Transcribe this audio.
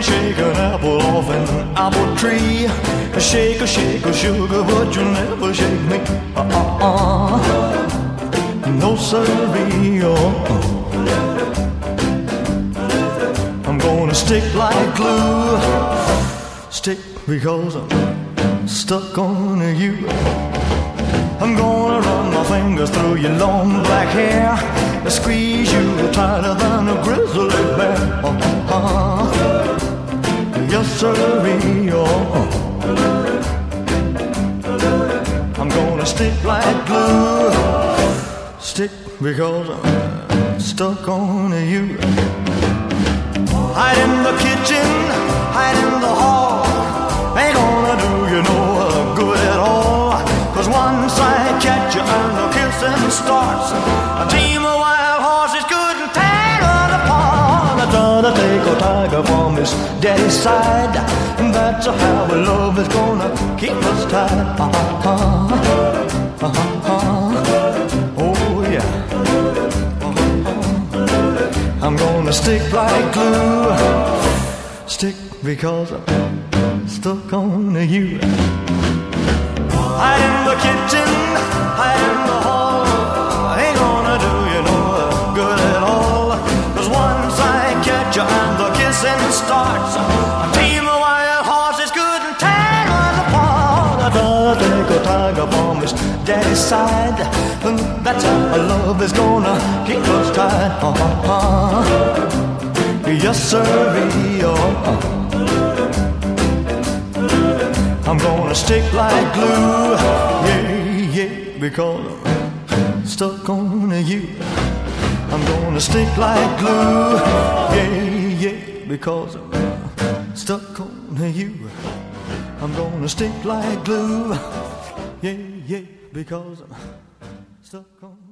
shake an apple off an apple tree. Shake a sugar, but you'll never shake me. No siree, I'm gonna stick like glue. Stick because I'm stuck on you. I'm gonna run my fingers through your long black hair, squeeze you tighter than a grizzly bear. Yes, sirree, I'm gonna stick like glue. Stick because I'm stuck on you. Hide in the kitchen, hide in the hall, ain't gonna do you no good at all. 'Cause once I catch you and the kissing starts, a team of wild horses couldn't tear us apart. I gotta take a tiger from his daddy's side, and that's how love is gonna keep us tied. Oh yeah. I'm gonna stick like glue. Stick because I'm stuck on you. Hide in the kitchen, hide in the hall, ain't gonna do you no good at all. 'Cause once I catch you and the kissing starts, a team of wild horses couldn't tear us apart. I gotta take a tiger from his daddy's side, and that's how love is gonna keep us tied. Yes, sirree, I'm gonna stick like glue, yeah, because I'm stuck on you. I'm gonna stick like glue, yeah, because I'm stuck on you. I'm gonna stick like glue, yeah, because I'm stuck on